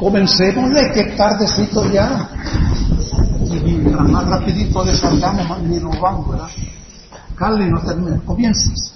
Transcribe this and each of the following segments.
Comencemos de que es tardecito ya. Y mientras más rapidito desargamos, más bien nos vamos, ¿verdad? Carly, no termines, comienzas.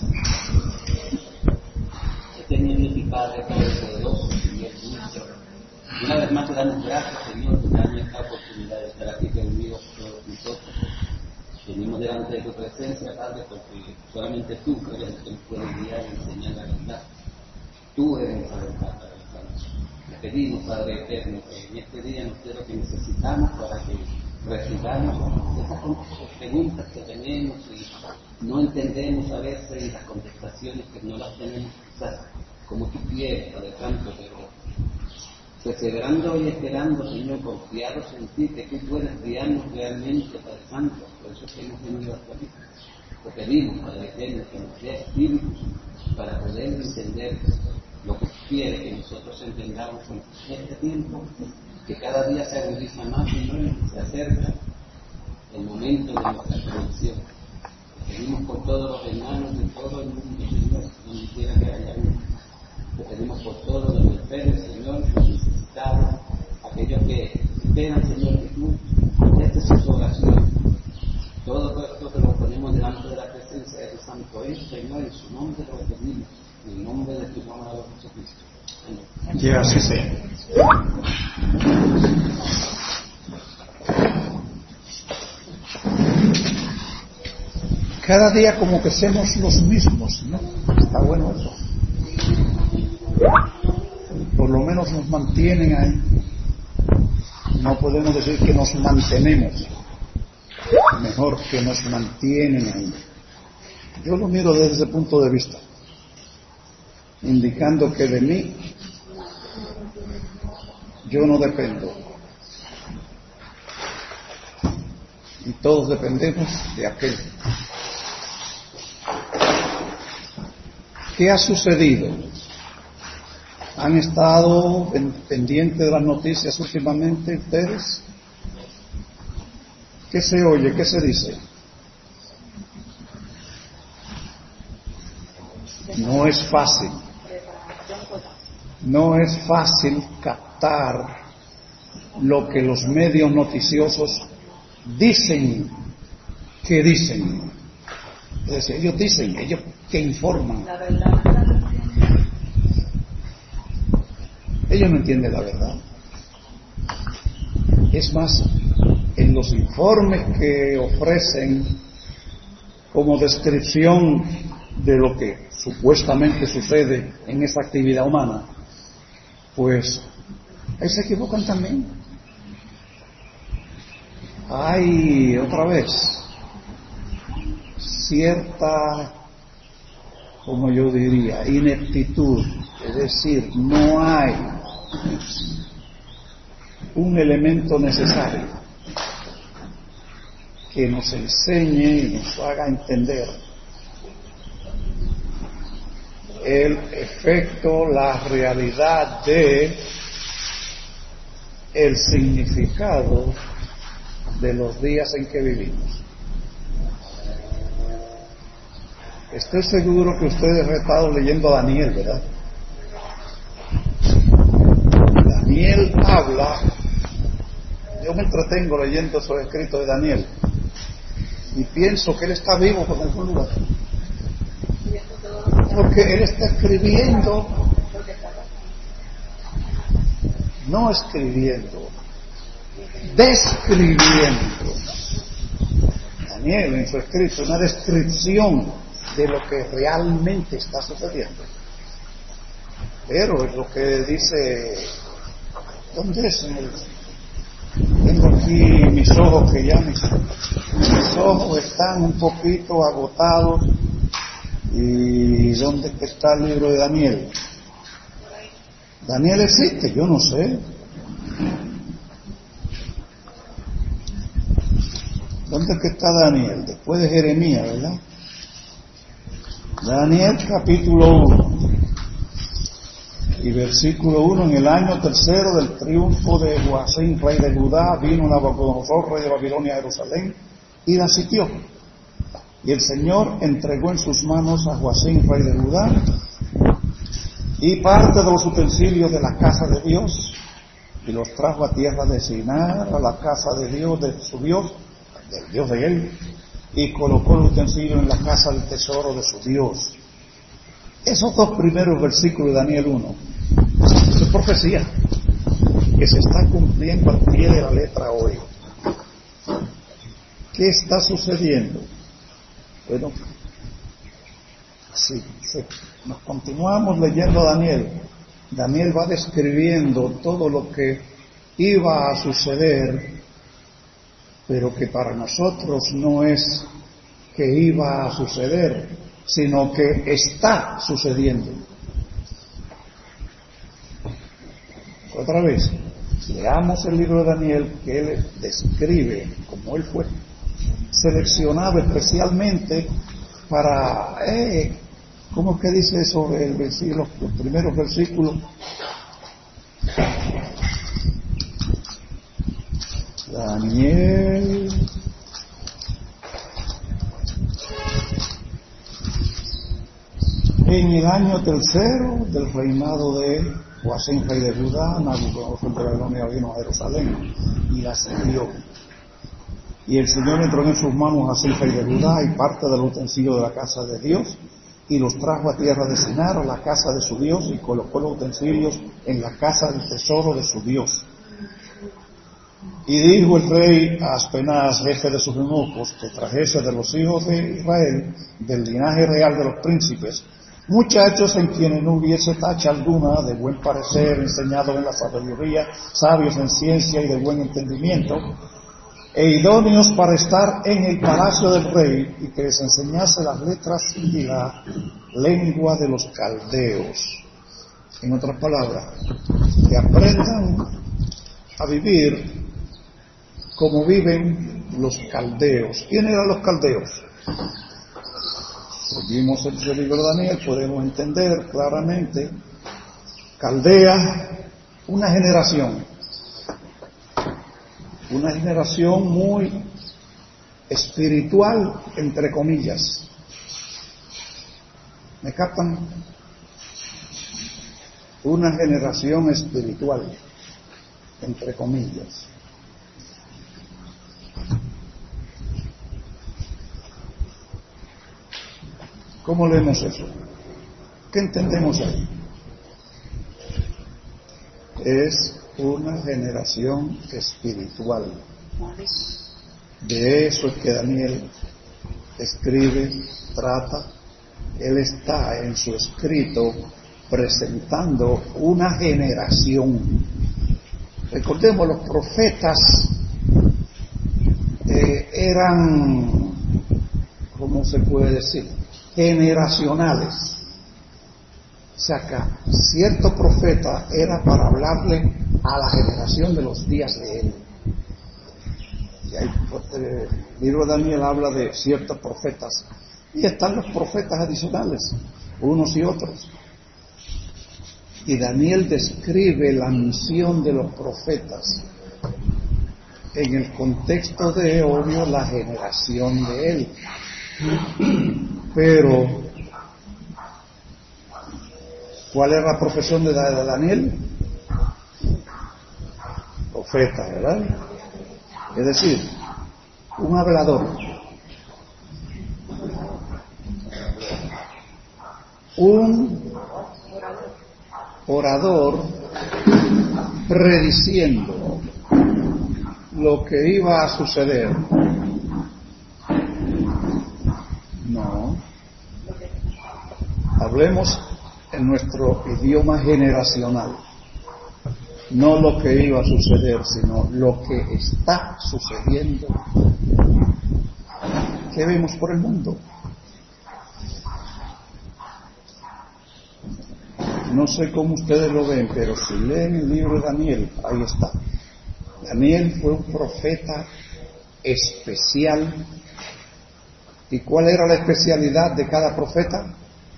Teniendo mi Padre Todopoderoso, Señor nuestro, una vez más te damos gracias, Señor, por darnos esta oportunidad de estar aquí reunidos todos nosotros. Venimos delante de tu presencia, Padre, porque solamente tú eres el que nos puede guiar y enseñar la verdad. Tú eres la verdad, Padre Santo. Te pedimos, Padre eterno, que en este día nos dé lo que necesitamos para que recibamos esas preguntas que tenemos y no entendemos a veces y las contestaciones que no las tenemos quizás como tú quieres, Padre Santo, pero perseverando y esperando, Señor, confiados en ti, que tú puedes guiarnos realmente, Padre Santo. Por eso es que hemos venido hasta aquí. Te pedimos, Padre eterno, que nos dé espíritu para poder entender lo que tú quieres que nosotros entendamos en este tiempo, que cada día se agudiza más, Señor, y se acerca el momento de nuestra redención. Te pedimos por todos los hermanos de todo el mundo, Señor, donde quiera que haya uno. Te pedimos por todos los enfermos, Señor, los necesitados, aquellos que esperan, Señor, que tú contestes sus oraciones. Todo esto te lo ponemos delante de la presencia de tu Santo Hijo, Señor, en su nombre lo pedimos, en el nombre de tu amado Jesucristo. Amén. Que así sea. Cada día como que somos los mismos, ¿no? Está bueno eso. Por lo menos nos mantienen ahí. No podemos decir que nos mantenemos, mejor que nos mantienen ahí. Yo lo miro desde ese punto de vista, indicando que de mí yo no dependo y todos dependemos de aquel. ¿Qué ha sucedido? ¿Han estado pendientes de las noticias últimamente ustedes? ¿Qué se oye? ¿Qué se dice? No es fácil. No es fácil captar lo que los medios noticiosos dicen que dicen. Es decir, ellos dicen, ellos que informan. Ellos no entienden la verdad. Es más, en los informes que ofrecen como descripción de lo que supuestamente sucede en esa actividad humana, pues ahí se equivocan también. Hay otra vez cierta, como yo diría, ineptitud, es decir, no hay un elemento necesario que nos enseñe y nos haga entender el efecto, la realidad de el significado de los días en que vivimos. Estoy seguro que ustedes han estado leyendo a Daniel, ¿verdad? Daniel habla, yo me entretengo leyendo esos escritos de Daniel y pienso que él está vivo por algún lugar, porque él está escribiendo, no escribiendo, describiendo. Daniel en su escrito una descripción de lo que realmente está sucediendo, pero es lo que dice. ¿Dónde es? Tengo aquí mis ojos que ya mis ojos están un poquito agotados. ¿Y dónde está el libro de Daniel? ¿Daniel existe? Yo no sé. ¿Dónde es que está Daniel? Después de Jeremías, ¿verdad? Daniel capítulo 1 y versículo 1. En el año tercero del triunfo de Joacim, rey de Judá, vino Nabucodonosor, rey de Babilonia, a Jerusalén y la sitió. Y el Señor entregó en sus manos a Joacim, rey de Judá, y parte de los utensilios de la casa de Dios, y los trajo a tierra de Sinar, a la casa de Dios, de su Dios, del Dios de él, y colocó el utensilio en la casa del tesoro de su Dios. Esos dos primeros versículos de Daniel 1, eso es profecía que se está cumpliendo al pie de la letra hoy. ¿Qué está sucediendo? Bueno, sí, nos continuamos leyendo a Daniel. Daniel va describiendo todo lo que iba a suceder, pero que para nosotros no es que iba a suceder, sino que está sucediendo. Otra vez, leamos el libro de Daniel, que él describe como él fue seleccionado especialmente para, ¿cómo es que dice eso el versículo, los primeros versículos? Daniel en el año tercero del reinado de Joacim, rey de Judá, Nabucodonosor de Babilonia vino a Jerusalén y la sitió. Y el Señor entró en sus manos a Joacim, rey de Judá, y parte del utensilio de la casa de Dios, y los trajo a tierra de Sinar, a la casa de su Dios, y colocó los utensilios en la casa del tesoro de su Dios. Y dijo el rey a Aspenaz, jefe de sus eunucos, que trajese de los hijos de Israel, del linaje real de los príncipes, muchachos en quienes no hubiese tacha alguna, de buen parecer, enseñados en la sabiduría, sabios en ciencia y de buen entendimiento, e idóneos para estar en el palacio del rey, y que les enseñase las letras y la lengua de los caldeos. En otras palabras, que aprendan a vivir como viven los caldeos. ¿Quiénes eran los caldeos? Seguimos el libro de Daniel, podemos entender claramente. Caldea, una generación muy espiritual, entre comillas. ¿Me captan? Una generación espiritual, entre comillas. ¿Cómo leemos eso? ¿Qué entendemos ahí? Es una generación espiritual. De eso es que Daniel escribe, trata. Él está en su escrito presentando una generación. Recordemos, los profetas eran, ¿cómo se puede decir?, generacionales. O sea que cierto profeta era para hablarle a la generación de los días de él. Y ahí, el libro de Daniel habla de ciertos profetas, y están los profetas adicionales, unos y otros. Y Daniel describe la misión de los profetas en el contexto de, obvio, la generación de él. Pero, ¿cuál era la profesión de Daniel? Profeta, ¿verdad? Es decir, un hablador, un orador prediciendo lo que iba a suceder. No. Hablemos en nuestro idioma generacional. No lo que iba a suceder, sino lo que está sucediendo. ¿Qué vemos por el mundo? No sé cómo ustedes lo ven, pero si leen el libro de Daniel, ahí está. Daniel fue un profeta especial. ¿Y cuál era la especialidad de cada profeta?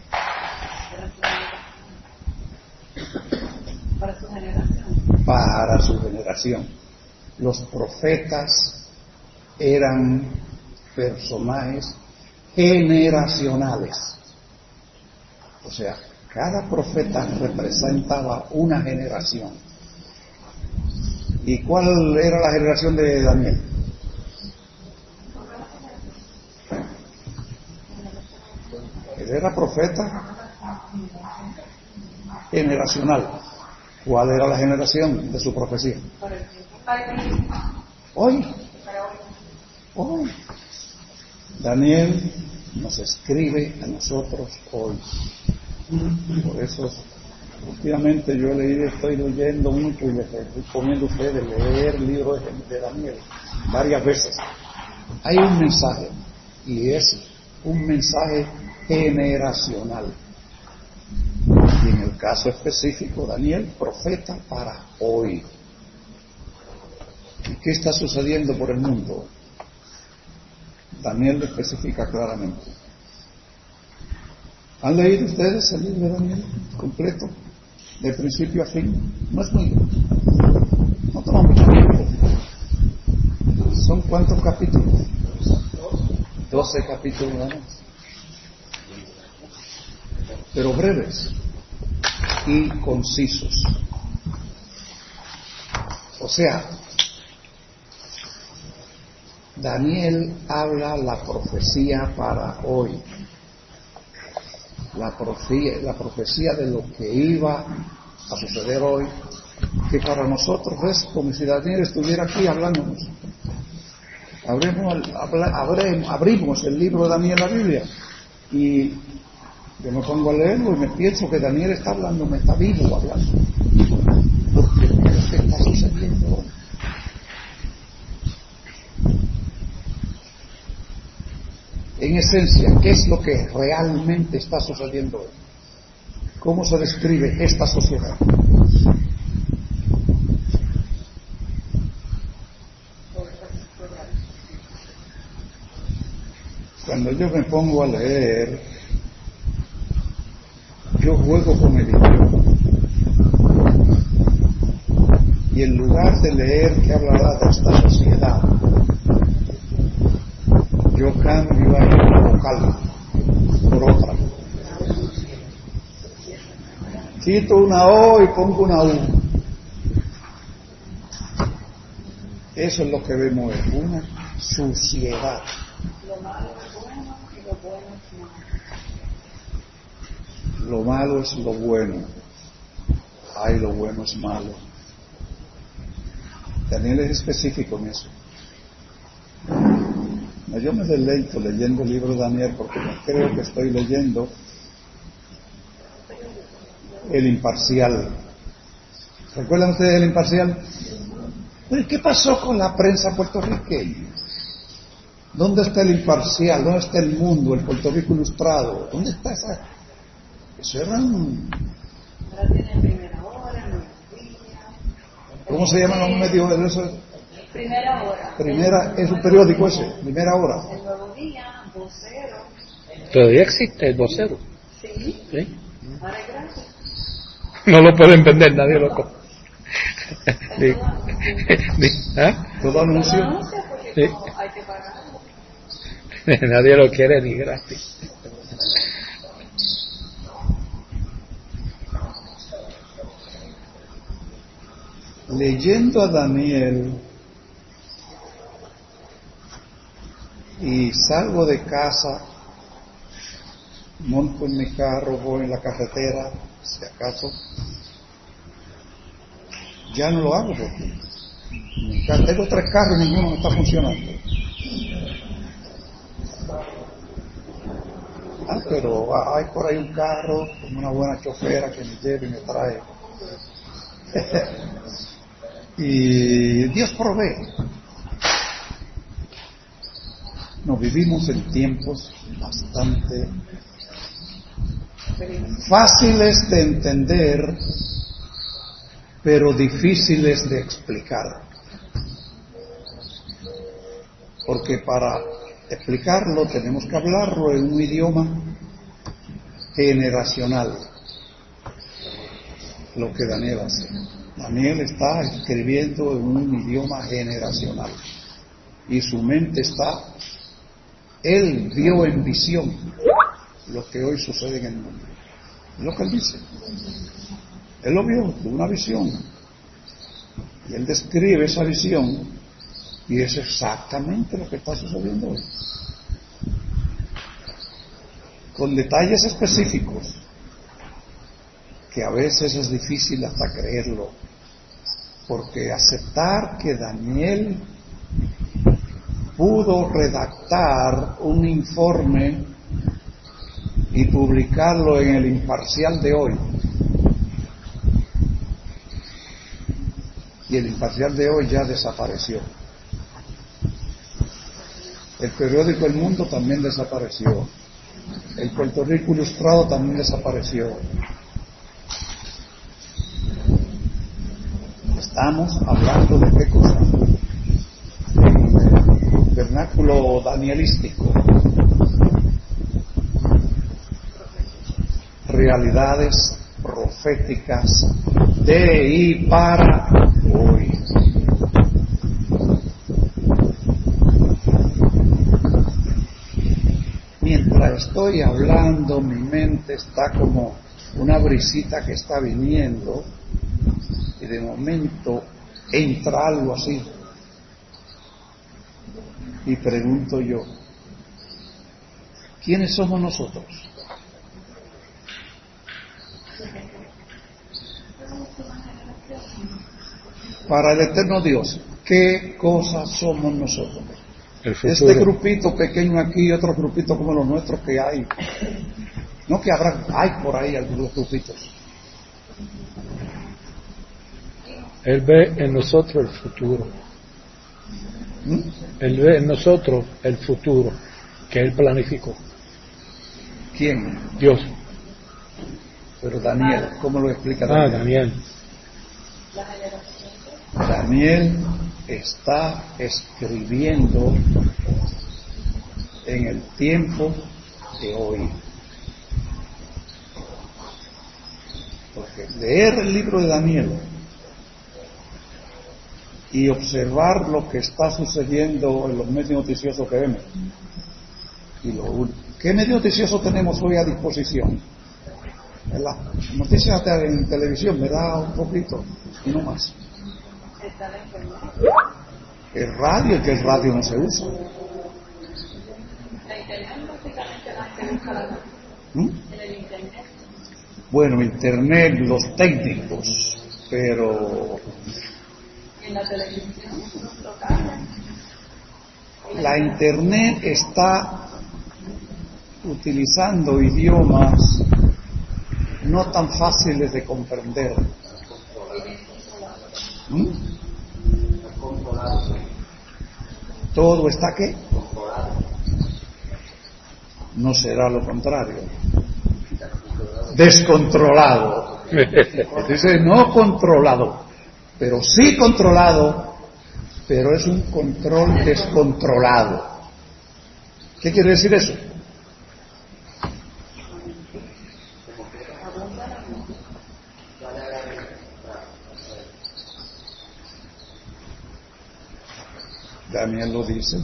Para su generación. Para su generación. Los profetas eran personajes generacionales. O sea, cada profeta representaba una generación. ¿Y cuál era la generación de Daniel? Él era profeta generacional. ¿Cuál era la generación de su profecía? Hoy. Daniel nos escribe a nosotros hoy. Por eso, últimamente yo estoy leyendo mucho y les estoy poniendo a ustedes leer el libro de Daniel varias veces. Hay un mensaje, y es un mensaje generacional. Y en el caso específico, Daniel, profeta para hoy. ¿Y qué está sucediendo por el mundo? Daniel lo especifica claramente. ¿Han leído ustedes el libro de Daniel completo, de principio a fin? No es muy, no toma mucho tiempo. ¿Son cuántos capítulos? 12 capítulos nada más. Pero breves y concisos. O sea, Daniel habla la profecía para hoy. La profecía de lo que iba a suceder hoy, que para nosotros es como si Daniel estuviera aquí hablándonos. Abrimos el libro de Daniel, la Biblia, y yo me pongo a leerlo y me pienso que Daniel está hablando, me está vivo hablando. Porque es lo que está sucediendo hoy. En esencia, ¿qué es lo que realmente está sucediendo hoy? ¿Cómo se describe esta sociedad? Cuando yo me pongo a leer, yo juego con el idioma. Y en lugar de leer que hablará de esta sociedad, yo cambio ahí una vocal por otra. Quito una O y pongo una U. Eso es lo que vemos hoy, una suciedad. Lo malo es bueno y lo bueno es malo. Lo malo es lo bueno. Ay, lo bueno es malo. Daniel es específico en eso. No, yo me deleito leyendo el libro de Daniel porque no creo que estoy leyendo El Imparcial. ¿Recuerdan ustedes El Imparcial? Pero ¿qué pasó con la prensa puertorriqueña? ¿Dónde está El Imparcial? ¿Dónde está El Mundo, el Puerto Rico Ilustrado? ¿Dónde está esa? Eso eran... Ahora tienen Primera Hora, Nuevos Días. ¿Cómo se llaman los medios de eso? Primera Hora. Es un periódico ese, Primera Hora. El Nuevo Día, Vocero. Todavía existe el vocero. Sí. ¿Sí? Ahora es gratis. No lo pueden vender, nadie lo compra. ¿Ah? Todo anuncio. Porque Sí. como hay que pagarlo. Nadie lo quiere ni gratis. Leyendo a Daniel y salgo de casa, monto en mi carro, voy en la carretera, si acaso, ya no lo hago porque tengo 3 carros y ninguno me está funcionando. Pero hay por ahí un carro con una buena chofera que me lleve y me trae. Y Dios provee. Nos vivimos en tiempos bastante fáciles de entender, pero difíciles de explicar. Porque para explicarlo tenemos que hablarlo en un idioma generacional. Lo que Daniel hace. Daniel está escribiendo en un idioma generacional. Y su mente está... Él vio en visión lo que hoy sucede en el mundo. Es lo que él dice. Él lo vio, tuvo una visión. Y él describe esa visión y es exactamente lo que está sucediendo hoy. Con detalles específicos que a veces es difícil hasta creerlo, porque aceptar que Daniel pudo redactar un informe y publicarlo en el Imparcial de hoy, y el Imparcial de hoy ya desapareció. El periódico El Mundo también desapareció. El Puerto Rico Ilustrado también desapareció. Estamos hablando de qué cosa, en vernáculo danielístico, realidades proféticas de y para hoy. Mientras estoy hablando, mi mente está como una brisita que está viniendo y de momento entra algo así. Y pregunto yo, ¿quiénes somos nosotros? Para el eterno Dios, ¿qué cosas somos nosotros? Este grupito pequeño aquí y otro grupito como los nuestros que hay. No que habrá, hay por ahí algunos grupitos. Él ve en nosotros el futuro. Él ve en nosotros el futuro que Él planificó. ¿Quién? Dios. Pero Daniel, ¿cómo lo explica Daniel? Daniel. Daniel está escribiendo en el tiempo de hoy. Porque leer el libro de Daniel y observar lo que está sucediendo en los medios noticiosos que vemos. ¿Qué medios noticiosos tenemos hoy a disposición? Las noticias en televisión me da un poquito y no más. El radio, que el radio no se usa. Bueno, internet, los técnicos, pero en la televisión la internet está utilizando idiomas no tan fáciles de comprender. ¿Todo está qué? No será lo contrario. Descontrolado. Dice no controlado, pero sí controlado, pero es un control descontrolado. ¿Qué quiere decir eso? Daniel lo dice.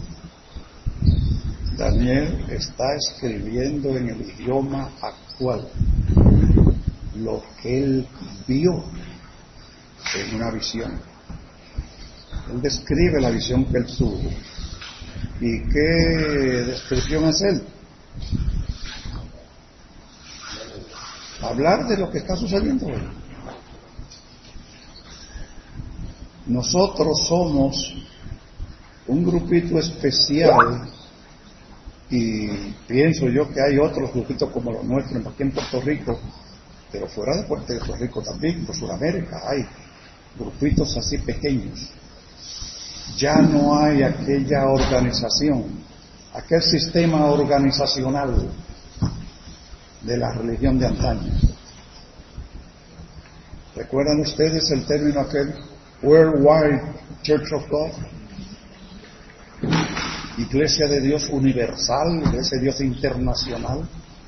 Daniel está escribiendo en el idioma actual lo que él vio en una visión. Él describe la visión que él tuvo. ¿Y qué descripción es él? Hablar de lo que está sucediendo hoy. Nosotros somos un grupito especial, y pienso yo que hay otros grupitos como los nuestros aquí en Puerto Rico, pero fuera de Puerto Rico también, por Sudamérica hay grupitos así pequeños. Ya no hay aquella organización, aquel sistema organizacional de la religión de antaño. ¿Recuerdan ustedes el término aquel Worldwide Church of God? Iglesia de Dios universal, Iglesia de Dios internacional.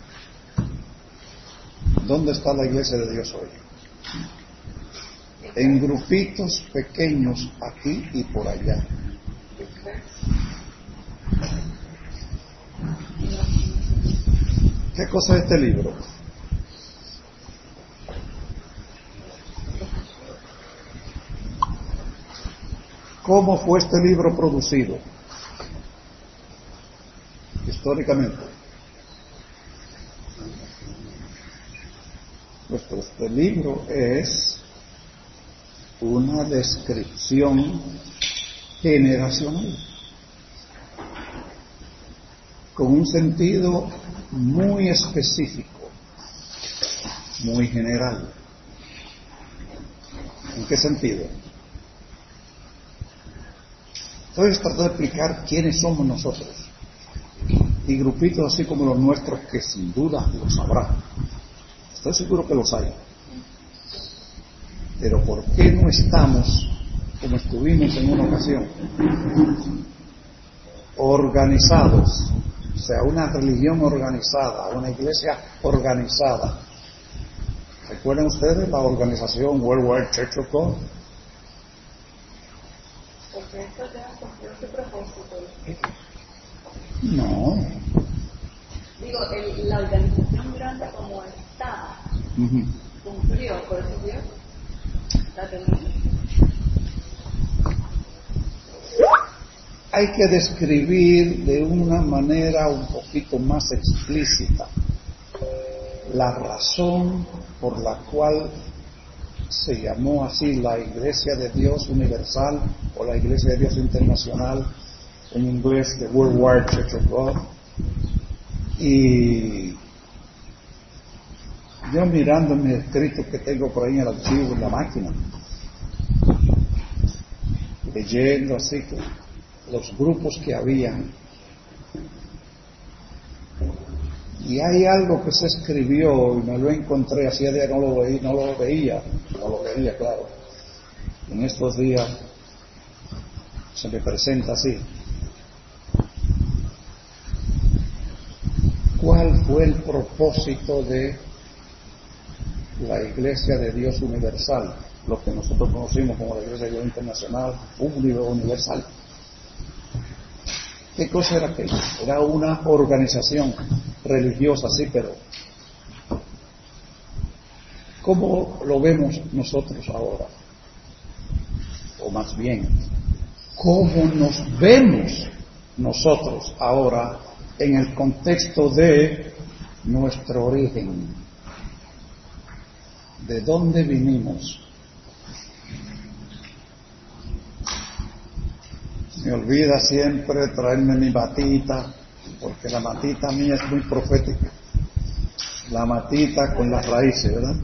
¿Dónde está la Iglesia de Dios hoy? En grupitos pequeños aquí y por allá. ¿Qué cosa es este libro? ¿Cómo fue este libro producido? Históricamente. Pues este libro es una descripción generacional, con un sentido muy específico, muy general. ¿En qué sentido? Entonces trato de explicar quiénes somos nosotros, y grupitos así como los nuestros que sin duda los habrá. Estoy seguro que los hay. Pero ¿por qué no estamos, como estuvimos en una ocasión, organizados? O sea, una religión organizada, una iglesia organizada. ¿Recuerdan ustedes la organización Worldwide Church of God? Porque esto ya cumplió su propósito. No. Digo, la organización grande como está, cumplió, por eso Dios la terminó. Hay que describir de una manera un poquito más explícita la razón por la cual se llamó así la Iglesia de Dios Universal o la Iglesia de Dios Internacional, en inglés The Worldwide Church of God. Y yo mirando mis escritos que tengo por ahí en el archivo, en la máquina, leyendo así que los grupos que habían, y hay algo que se escribió y me lo encontré, hacía días no lo veía, claro. En estos días se me presenta así. ¿Cuál fue el propósito de la Iglesia de Dios Universal? Lo que nosotros conocimos como la Iglesia de Dios Internacional, universal. ¿Qué cosa era aquello? Era una organización religiosa, sí, pero ¿cómo lo vemos nosotros ahora? O más bien, ¿cómo nos vemos nosotros ahora en el contexto de nuestro origen? ¿De dónde vinimos? Me olvida siempre traerme mi matita, porque la matita mía es muy profética. La matita con las raíces, ¿verdad?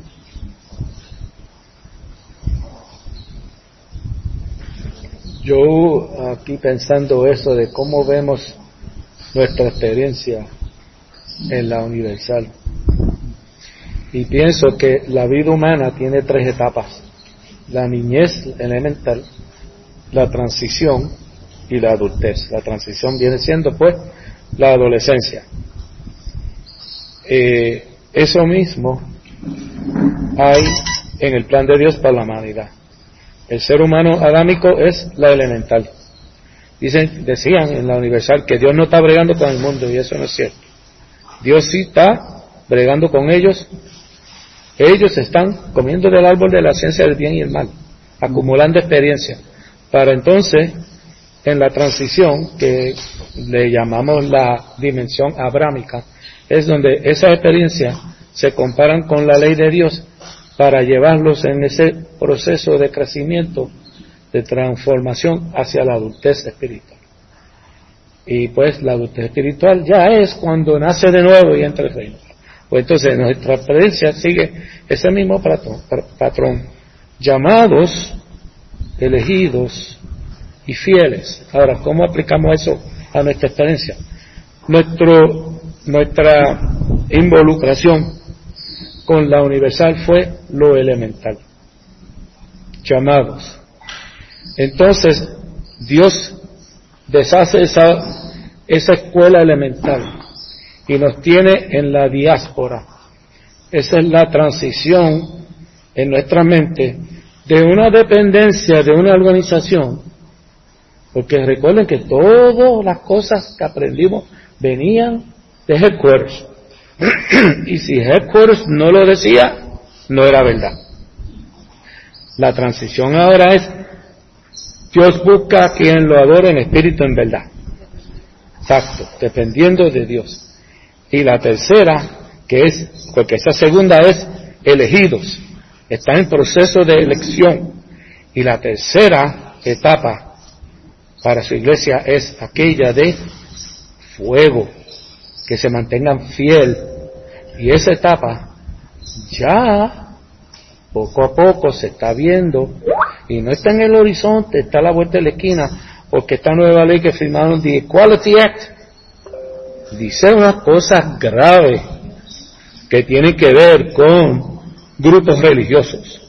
Yo aquí pensando eso de cómo vemos nuestra experiencia en la universal, y pienso que la vida humana tiene 3 etapas: la niñez elemental, la transición y la adultez. La transición viene siendo pues la adolescencia. Eso mismo hay en el plan de Dios para la humanidad. El ser humano adámico es la elemental. Decían en la universal que Dios no está bregando con el mundo, y eso no es cierto. Dios sí está bregando con ellos. Ellos están comiendo del árbol de la ciencia del bien y el mal, acumulando experiencia, para entonces en la transición, que le llamamos la dimensión abrámica, es donde esas experiencias se comparan con la ley de Dios para llevarlos en ese proceso de crecimiento, de transformación hacia la adultez espiritual. Y pues la adultez espiritual ya es cuando nace de nuevo y entra el reino. Pues entonces nuestra experiencia sigue ese mismo patrón. Llamados, elegidos y fieles. Ahora, ¿cómo aplicamos eso a nuestra experiencia? Nuestra involucración con la universal fue lo elemental. Llamados. Entonces, Dios deshace esa escuela elemental y nos tiene en la diáspora. Esa es la transición en nuestra mente de una dependencia de una organización, porque recuerden que todas las cosas que aprendimos venían de Headquarters, y si Headquarters no lo decía, no era verdad. La transición ahora es Dios busca a quien lo adore en espíritu en verdad. Exacto, dependiendo de Dios. Y la tercera, que es, porque esa segunda es elegidos, está en proceso de elección. Y la tercera etapa para su iglesia es aquella de fuego, que se mantengan fiel. Y esa etapa ya poco a poco se está viendo, y no está en el horizonte, está a la vuelta de la esquina, porque esta nueva ley que firmaron, the Equality Act, dice unas cosas graves que tienen que ver con grupos religiosos,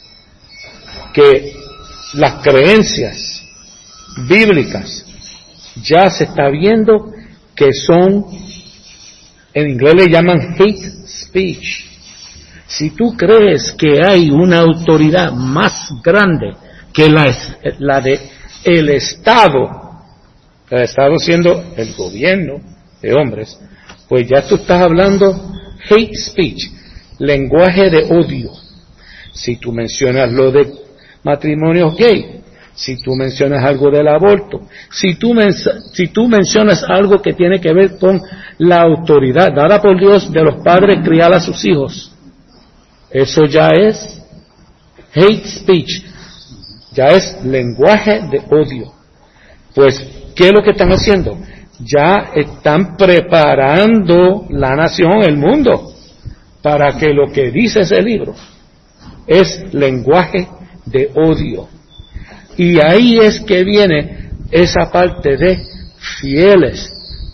que las creencias bíblicas ya se está viendo que son, en inglés le llaman hate speech. Si tú crees que hay una autoridad más grande que la de el Estado siendo el gobierno de hombres, pues ya tú estás hablando hate speech, lenguaje de odio. Si tú mencionas lo de matrimonios gay, si tú mencionas algo del aborto, si tú mencionas algo que tiene que ver con la autoridad dada por Dios de los padres criar a sus hijos, eso ya es hate speech, ya es lenguaje de odio. Pues, ¿qué es lo que están haciendo? Ya están preparando la nación, el mundo, para que lo que dice ese libro es lenguaje de odio. Y ahí es que viene esa parte de fieles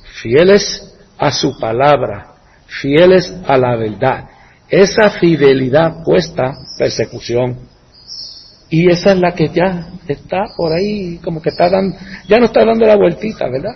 a su palabra, fieles a la verdad. Esa fidelidad puesta persecución. Y esa es la que ya está por ahí, como que ya no está dando la vueltita, ¿verdad?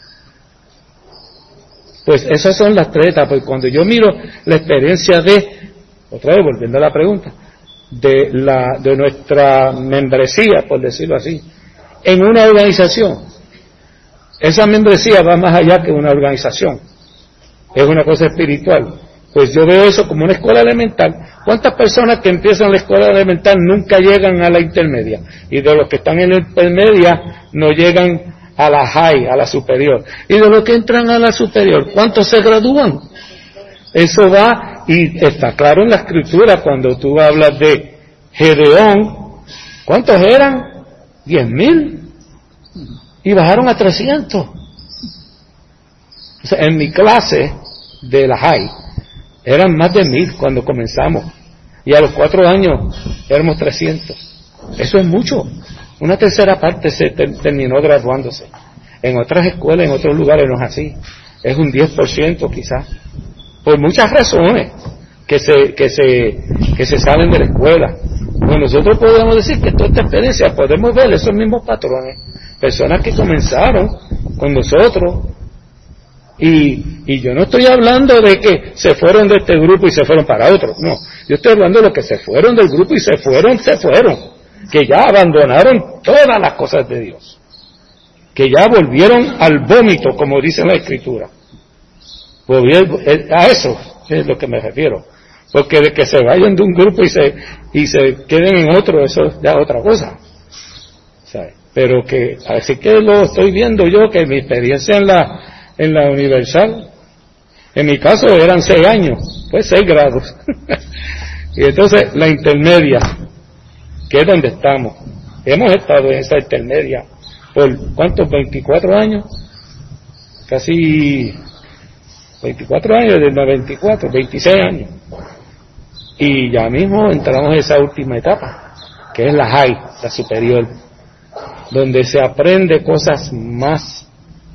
Pues esas son las tres etapas. Pues cuando yo miro la experiencia otra vez volviendo a la pregunta, de nuestra membresía, por decirlo así, en una organización, esa membresía va más allá que una organización, es una cosa espiritual. Pues yo veo eso como una escuela elemental. ¿Cuántas personas que empiezan la escuela elemental nunca llegan a la intermedia? Y de los que están en la intermedia no llegan a la high, a la superior. Y de los que entran a la superior, ¿cuántos se gradúan? Eso va, y está claro en la escritura cuando tú hablas de Gedeón. ¿Cuántos eran? 10,000. Y bajaron a 300. O sea, en mi clase de la high eran más de 1,000 cuando comenzamos, y a los 4 años éramos 300. Eso es mucho. Una tercera parte se terminó graduándose. En otras escuelas, en otros lugares no es así. Es un 10% quizás, por muchas razones que se salen de la escuela. Pues nosotros podemos decir que toda esta experiencia podemos ver esos mismos patrones, personas que comenzaron con nosotros. Y yo no estoy hablando de que se fueron de este grupo y se fueron para otro, no. Yo estoy hablando de los que se fueron del grupo y se fueron, que ya abandonaron todas las cosas de Dios, que ya volvieron al vómito, como dice la Escritura. A eso es lo que me refiero, porque de que se vayan de un grupo y se queden en otro, eso es ya otra cosa, ¿sabes? Pero que, así que lo estoy viendo yo, que mi experiencia en la universal, en mi caso eran 6 años, pues 6 grados. Y entonces la intermedia, que es donde estamos, hemos estado en esa intermedia por ¿cuántos? 24 años, casi 24 años, del 94, 26 años. Y ya mismo entramos en esa última etapa, que es la high, la superior, donde se aprende cosas más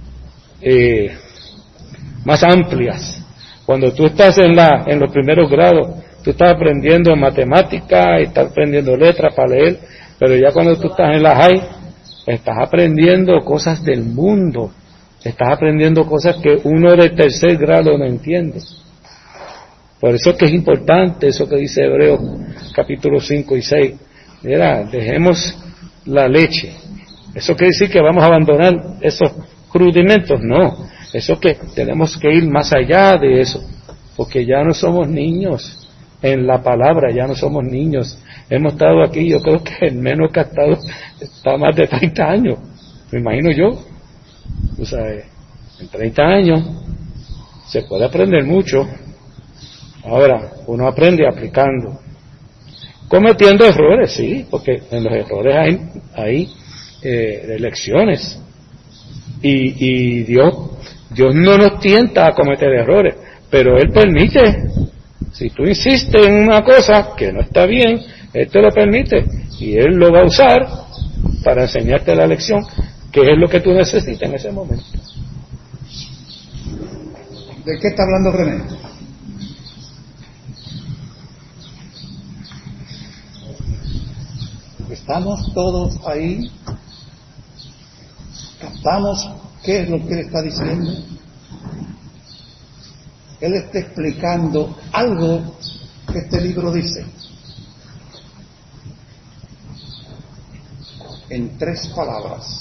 amplias. Cuando tú estás en los primeros grados, tú estás aprendiendo matemáticas, estás aprendiendo letras para leer, pero ya cuando tú estás en la high, estás aprendiendo cosas del mundo, estás aprendiendo cosas que uno de tercer grado no entiende. Por eso es que es importante eso que dice Hebreos capítulo 5 y 6. Mira, dejemos la leche. ¿Eso quiere decir que vamos a abandonar esos rudimentos? No. Eso que tenemos que ir más allá de eso, porque ya no somos niños, en la palabra, ya no somos niños. Hemos estado aquí, yo creo que el menos que ha estado está más de 30 años, me imagino yo. O sea, en 30 años se puede aprender mucho. Ahora, uno aprende aplicando. Cometiendo errores, sí, porque en los errores hay lecciones. Y Dios no nos tienta a cometer errores, pero Él permite. Si tú insistes en una cosa que no está bien, Él te lo permite y Él lo va a usar para enseñarte la lección, que es lo que tú necesitas en ese momento. ¿De qué está hablando René? Estamos todos ahí, captamos qué es lo que Él está diciendo. Él está explicando algo que este libro dice. En 3 palabras.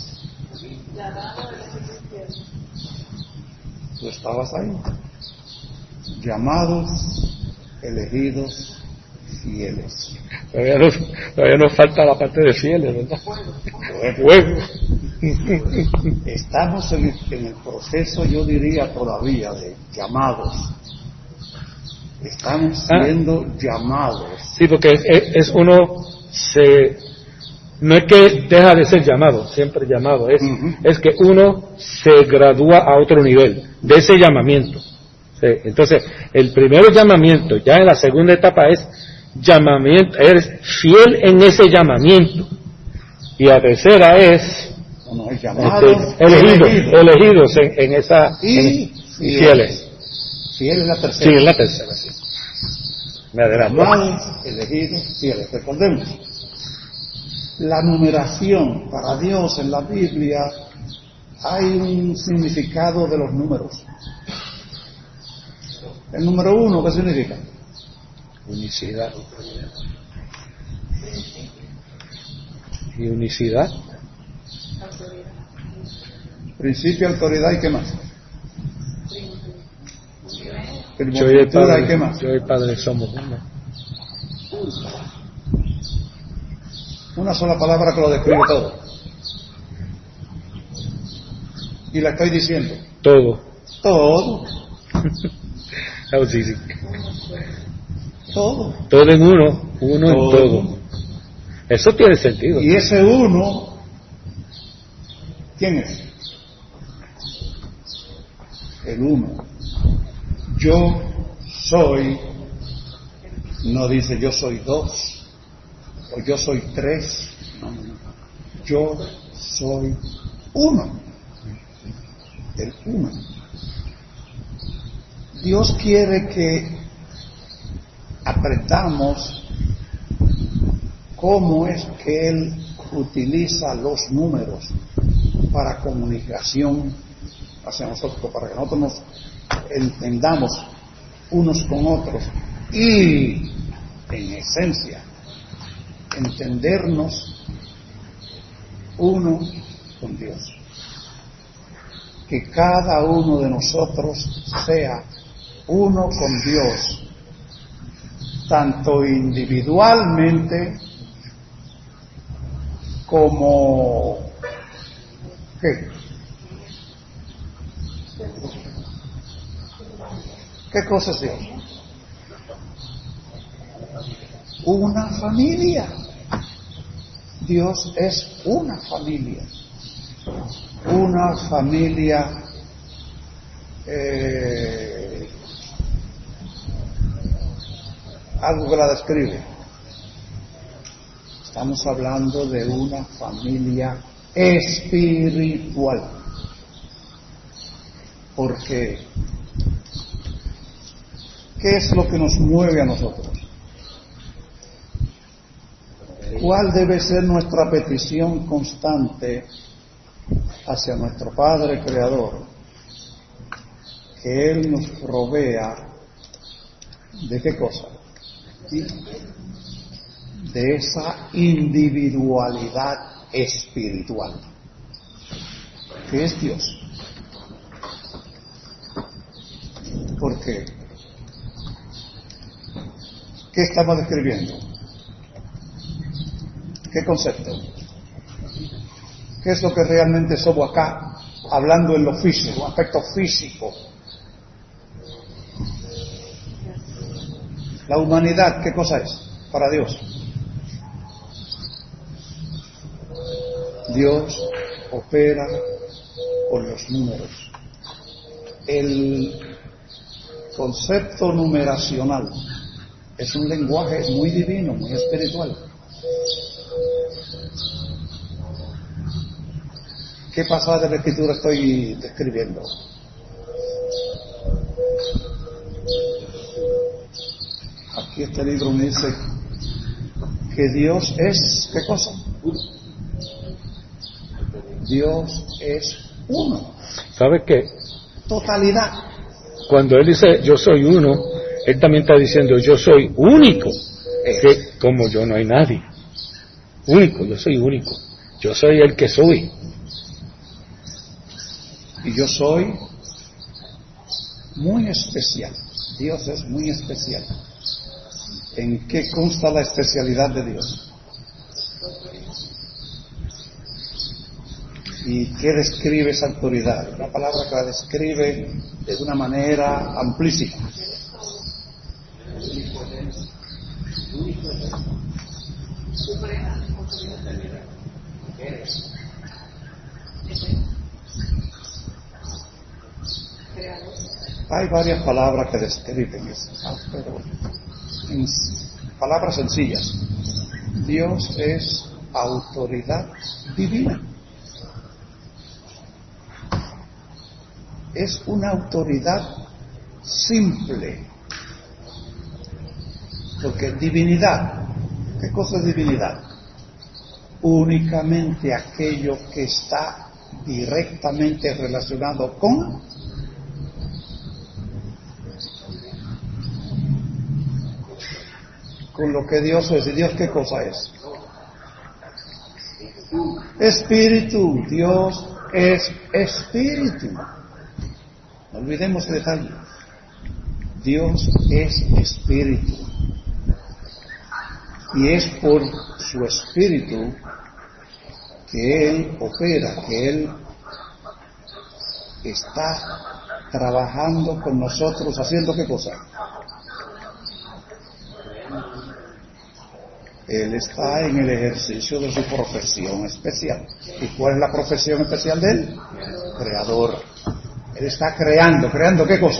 Tú estabas ahí. Llamados, elegidos, fieles. Todavía nos falta la parte de fieles, ¿verdad? Fuego. Estamos en el proceso, yo diría todavía, de llamados. Estamos siendo llamados. Sí, porque es uno no es que deja de ser llamado, siempre llamado, es que uno se gradúa a otro nivel de ese llamamiento. Sí, entonces, el primer llamamiento, ya en la segunda etapa es llamamiento, eres fiel en ese llamamiento. Y la tercera es elegidos en esa fieles. Fiel es la tercera. Sí, es la tercera, sí. Me adelanto. Llamados, elegidos, fieles. Recordemos, la numeración para Dios en la Biblia hay un significado de los números. El número 1, ¿qué significa? Unicidad. Y unicidad. Principio, autoridad y qué más. Yo y el Padre, ¿y qué más? yo y el Padre somos uno. Una sola palabra que lo describe todo. Y la estoy diciendo. Todo. Todo. That was easy. Todo. Todo en uno en todo. Eso tiene sentido. Y ese uno, ¿quién es? El uno. Yo soy, no dice yo soy 2, o yo soy 3, no. Yo soy uno. El uno. Dios quiere que aprendamos cómo es que Él utiliza los números para comunicación hacia nosotros, para que nosotros nos entendamos unos con otros y, en esencia, entendernos uno con Dios. Que cada uno de nosotros sea uno con Dios, tanto individualmente como ¿qué cosa es Dios? Una familia. Dios es una familia. Una familia algo que la describe. Estamos hablando de una familia espiritual. Porque ¿qué es lo que nos mueve a nosotros? ¿Cuál debe ser nuestra petición constante hacia nuestro Padre Creador? Que Él nos provea ¿de qué cosa? De esa individualidad espiritual que es Dios. Porque ¿Qué estamos describiendo? ¿Qué concepto? ¿Qué es lo que realmente somos acá, hablando en lo físico, aspecto físico? La humanidad, ¿qué cosa es para Dios? Dios opera con los números. El concepto numeracional es un lenguaje muy divino, muy espiritual. ¿Qué pasaje de la Escritura estoy describiendo? Aquí este libro me dice que Dios es, ¿qué cosa? Dios es uno. ¿Sabe qué? Totalidad. Cuando Él dice yo soy uno, Él también está diciendo yo soy único. Que como yo no hay nadie. Único, yo soy único. Yo soy el que soy. Y yo soy muy especial. Dios es muy especial. ¿En qué consta la especialidad de Dios? ¿Y qué describe esa autoridad? Una palabra que la describe de una manera amplísima. Hay varias palabras que describen eso, pero en palabras sencillas. Dios es autoridad divina. Es una autoridad simple. Porque divinidad, ¿qué cosa es divinidad? Únicamente aquello que está directamente relacionado con lo que Dios es. ¿Y Dios qué cosa es? Espíritu. Dios es espíritu. No olvidemos ese detalle. Dios es espíritu. Y es por su espíritu que Él opera, que Él está trabajando con nosotros, haciendo ¿qué cosa? Él está en el ejercicio de su profesión especial. ¿Y cuál es la profesión especial de Él? Creador. Él está creando. ¿Creando qué cosa?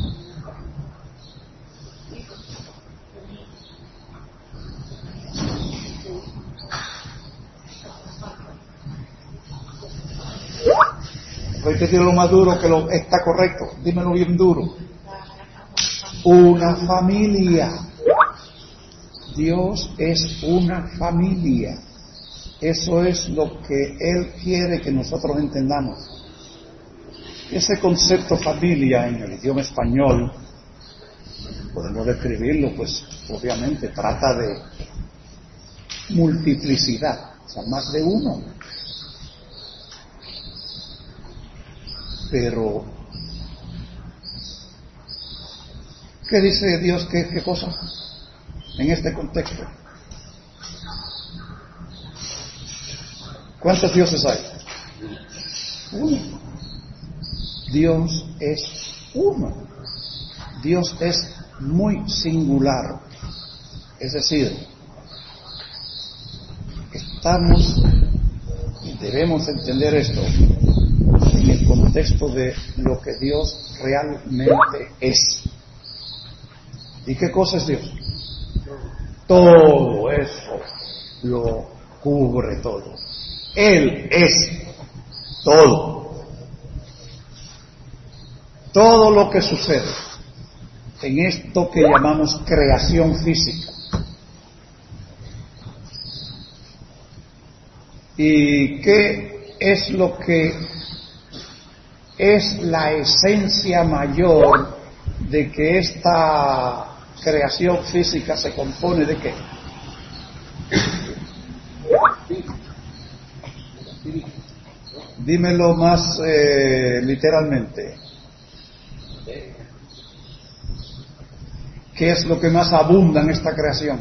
Repetirlo lo más duro que lo está correcto. Dímelo bien duro. Una familia. Dios es una familia. Eso es lo que Él quiere que nosotros entendamos. Ese concepto familia en el idioma español, podemos describirlo, pues obviamente trata de multiplicidad, o sea, más de uno. Pero, ¿qué dice Dios? ¿Qué cosa? En este contexto. ¿Cuántos dioses hay? Uno. Dios es uno. Dios es muy singular. Es decir, debemos entender esto en el contexto de lo que Dios realmente es. ¿Y qué cosa es Dios? Todo eso lo cubre todo. Él es todo. Todo lo que sucede en esto que llamamos creación física. ¿Y qué es lo que es la esencia mayor de que esta creación física se compone de qué? Dímelo más literalmente. ¿Qué es lo que más abunda en esta creación?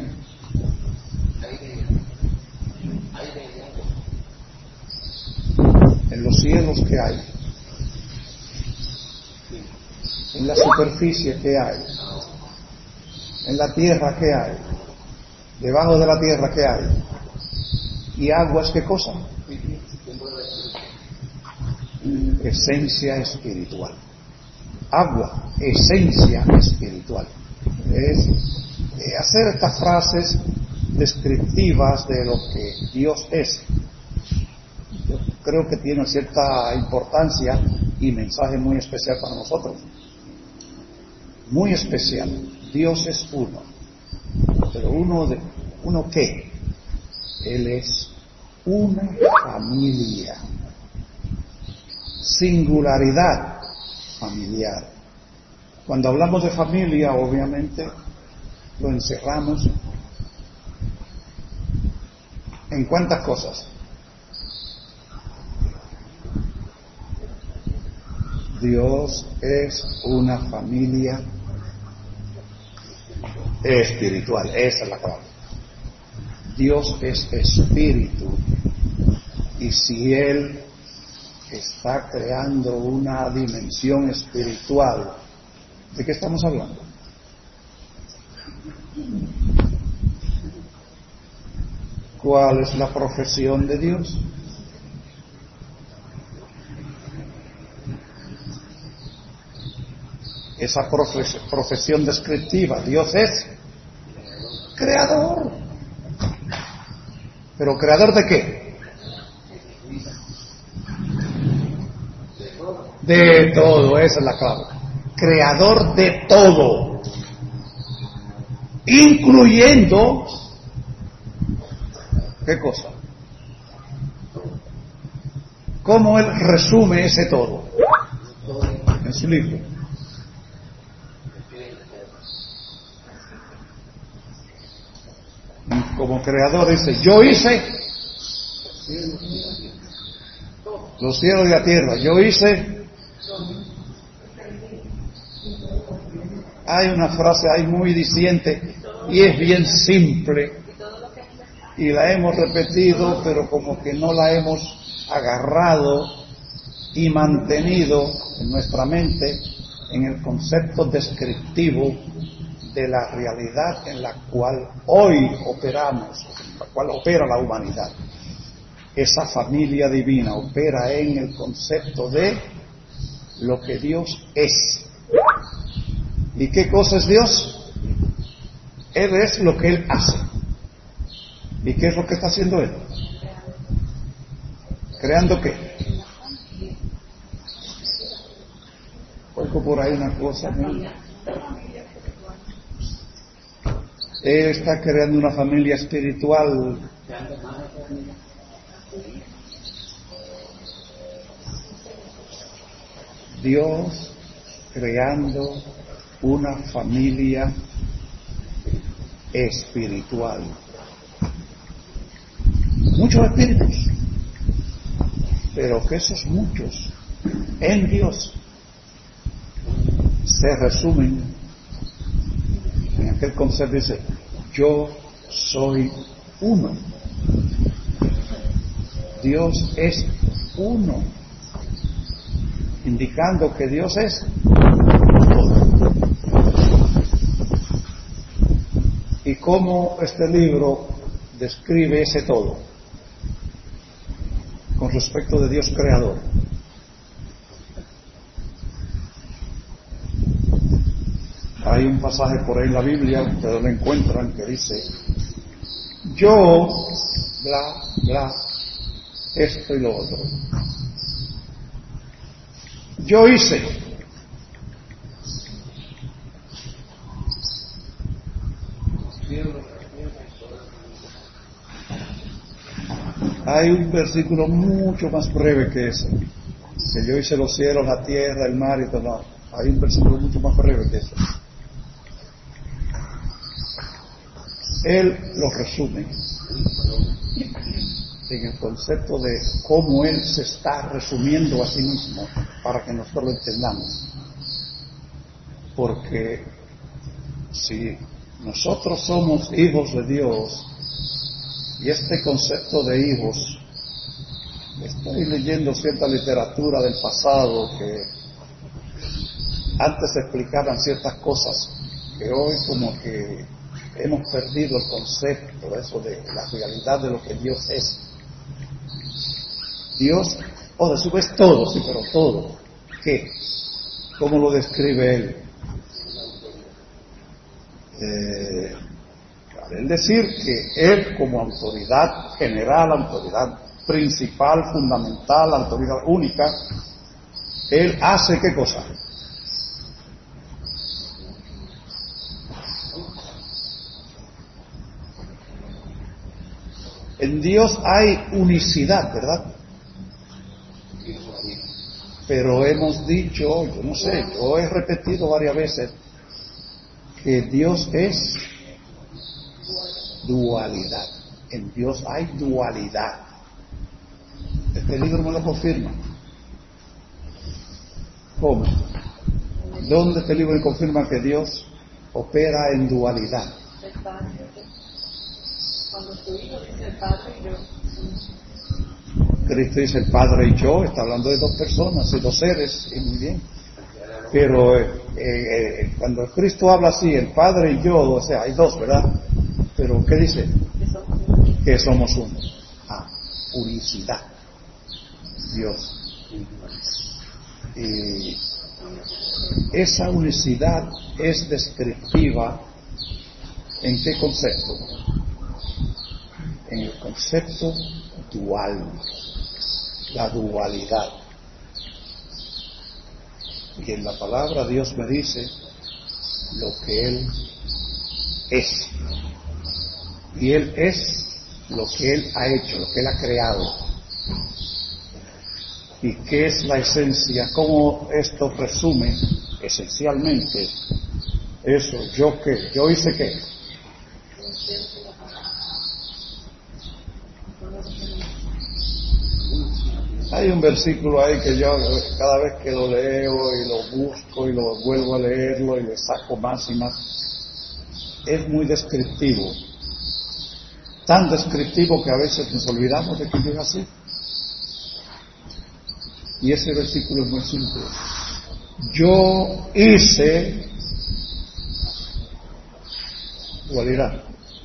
En los cielos, ¿qué hay? En la superficie, ¿qué hay? En la tierra, ¿qué hay? Debajo de la tierra, ¿qué hay? ¿Y aguas qué cosa? Esencia espiritual. Agua, esencia espiritual. Es hacer estas frases descriptivas de lo que Dios es. Yo creo que tiene cierta importancia y mensaje muy especial para nosotros. Muy especial. Dios es uno. Pero ¿uno qué? Él es una familia. Singularidad familiar. Cuando hablamos de familia, obviamente, lo encerramos en cuántas cosas. Dios es una familia espiritual, esa es la clave. Dios es espíritu, y si Él está creando una dimensión espiritual, ¿de qué estamos hablando? ¿Cuál es la profesión de Dios? Esa profesión descriptiva, Dios es creador. ¿Pero creador de qué? De todo, esa es la clave. Creador de todo, incluyendo ¿qué cosa? ¿Cómo Él resume ese todo? En su libro. Como creador dice, yo hice los cielos y la tierra, yo hice. Hay una frase ahí muy diciente y es bien simple y la hemos repetido, pero como que no la hemos agarrado y mantenido en nuestra mente en el concepto descriptivo de la realidad en la cual hoy operamos, en la cual opera la humanidad. Esa familia divina opera en el concepto de lo que Dios es. ¿Y qué cosa es Dios? Él es lo que Él hace. ¿Y qué es lo que está haciendo Él? ¿Creando qué? Oigo por ahí una cosa muy... Él está creando una familia espiritual. Dios creando una familia espiritual. Muchos espíritus, pero que esos muchos en Dios se resumen en aquel concepto. Dice, yo soy uno. Dios es uno, indicando que Dios es todo. ¿Y cómo este libro describe ese todo con respecto de Dios creador? Hay un pasaje por ahí en la Biblia, ustedes lo encuentran, que dice, yo, bla, bla, esto y lo otro. Yo hice. Hay un versículo mucho más breve que ese, que yo hice los cielos, la tierra, el mar y todo. No, hay un versículo mucho más breve que ese. Él lo resume en el concepto de cómo Él se está resumiendo a sí mismo para que nosotros lo entendamos. Porque si nosotros somos hijos de Dios, y este concepto de hijos, estoy leyendo cierta literatura del pasado que antes explicaban ciertas cosas que hoy como que hemos perdido el concepto de eso, de la realidad de lo que Dios es. Dios, de su vez todo, sí, pero todo. ¿Qué? ¿Cómo lo describe él? Al decir que él como autoridad general, autoridad principal, fundamental, autoridad única, él hace ¿qué cosa? En Dios hay unicidad, ¿verdad? Pero hemos dicho, yo no sé, yo he repetido varias veces que Dios es dualidad. En Dios hay dualidad. Este libro me lo confirma. ¿Cómo? ¿Dónde este libro me confirma que Dios opera en dualidad? Cuando tu hijo dice el Padre y yo. Cristo dice el Padre y yo, está hablando de dos personas, de dos seres, y muy bien. Pero cuando Cristo habla así, el Padre y yo, o sea, hay dos, ¿verdad? Pero ¿qué dice? Que somos uno. Unicidad. Dios. Y esa unicidad es descriptiva ¿en qué concepto? En el concepto dual, la dualidad. Y en la palabra Dios me dice lo que Él es. Y Él es lo que Él ha hecho, lo que Él ha creado. ¿Y qué es la esencia? ¿Cómo esto resume esencialmente eso? ¿Yo qué? ¿Yo hice qué? Hay un versículo ahí que yo cada vez que lo leo y lo busco y lo vuelvo a leerlo y le saco más y más, es muy descriptivo, tan descriptivo que a veces nos olvidamos de que llega así. Y ese versículo es muy simple. Yo hice dualidad.